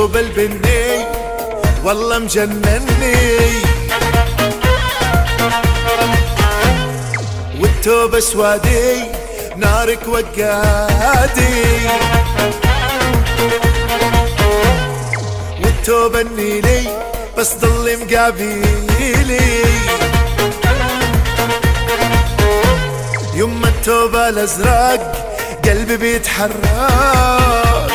والثوب البني والله مجنني، والثوب اسودي نارك وقادي، والثوب النيلي بس ضل مقابيلي، يما الثوب الازرق قلبي بيتحرك،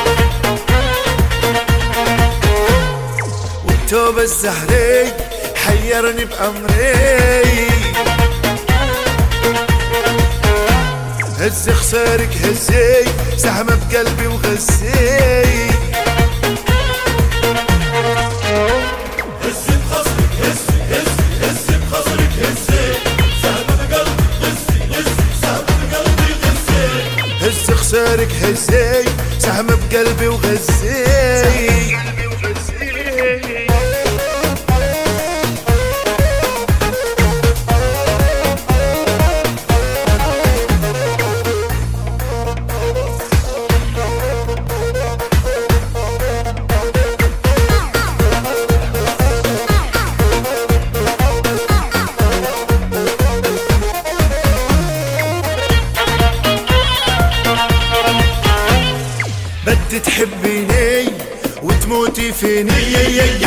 والثوب الزهري حيرني بأمري، هز خصارك هزي سهمة بقلبي وغزي، هز بخصرك هزي هزي هز بخصرك هزي سهمة بقلبي غزي غزي سهمة بقلبي غزي، هز خصارك هزي سهمة بقلبي وغزي. بدي تحبيني وتموتي فيني،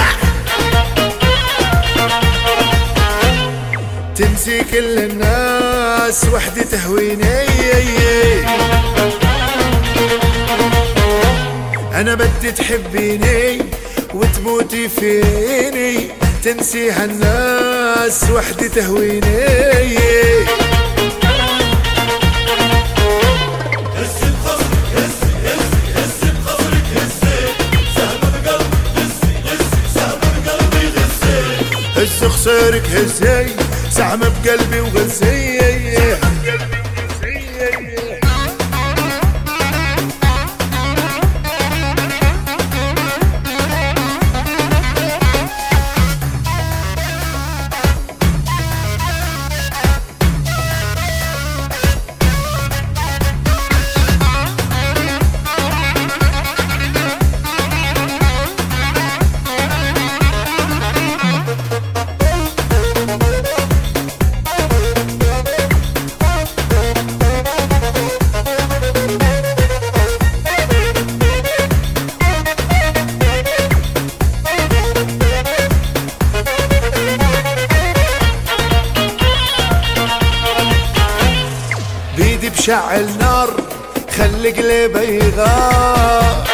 تنسي كل الناس وحدي تهويني، أنا بدي تحبيني وتموتي فيني، تنسي هالناس وحدي تهويني، هز خصارك هزي سهمة بقلبي وغزي. بيدي بشعل نار خلي قلبي يغار،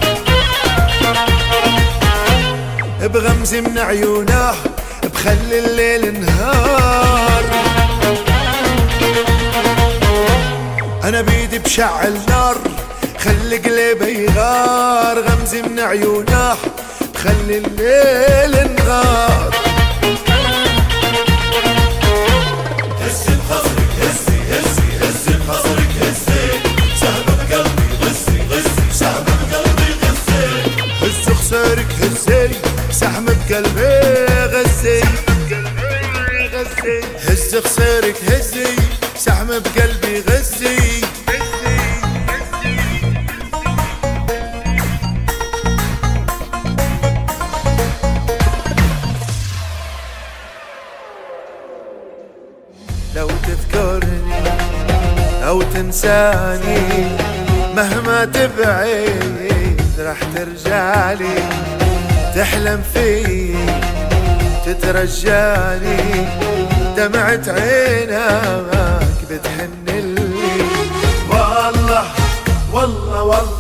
بغمز من عيونه بخلي الليل نهار، انا بيدي بشعل نار خلي قلبي يغار، غمز من عيونه بخلي الليل نهار، هز بخصرك هزي هزي هز بخصرك هزي سهمة بقلبي غزي غزي سهمة بقلبي غزي، هز خصارك هزي سهمة بقلبي غزي، هز خصارك هزي سهمة بقلبي غزي. لو تذكرني أو تنساني مهما تبعد رح ترجعلي، تحلم في تترجاني، دمعة عينك بتحنلي، والله والله والله